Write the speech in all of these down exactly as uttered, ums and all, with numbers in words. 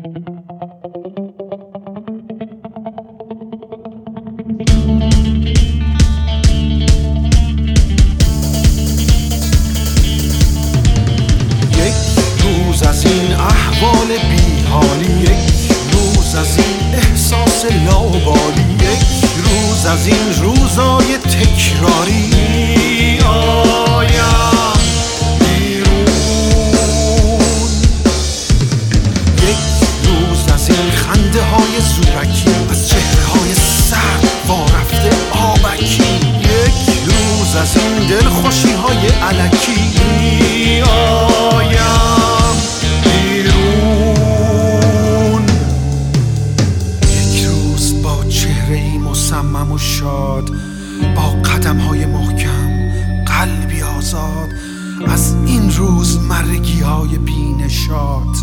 از این احوال بیحالی، یک روز از این احساس لاابالی، یک روز از این روزای تکراری آیم بیرون، یک روز از این خنده های زورکی، از چهره های سرد وارفته آبکی، یک روز از این دلخوشی های الکی آیم مصمم و شاد، با قدم های محکم، قلبی آزاد، از این روز مرگی های بی نشاط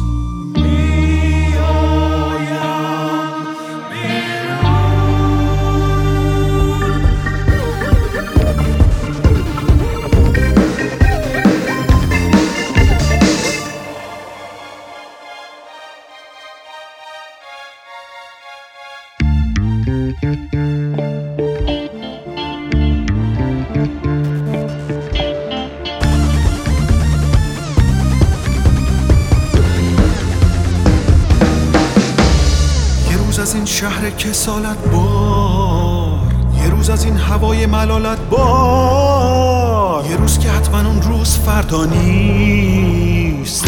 از این شهر کسالت بار، یه روز از این هوای ملالت بار، یه روز که حتما اون روز فردا نیست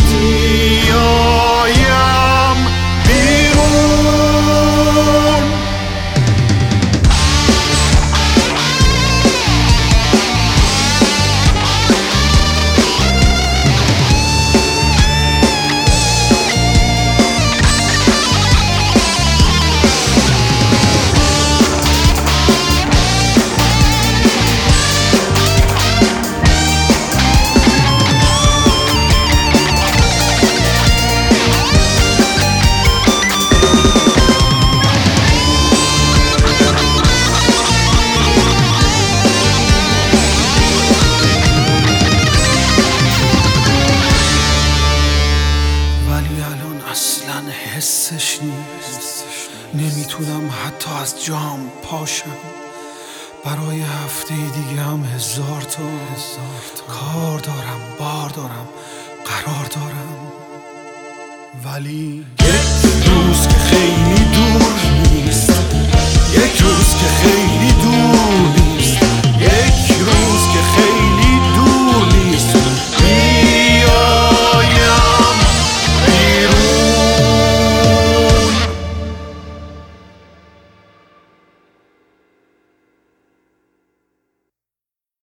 میایم بیرون. حسش نیست، نمیتونم حتی از جام پاشم، برای هفته دیگه هم هزار تا کار دارم، بار دارم، قرار دارم، ولی یک روز که خیلی دور نیست، یک روز که خیلی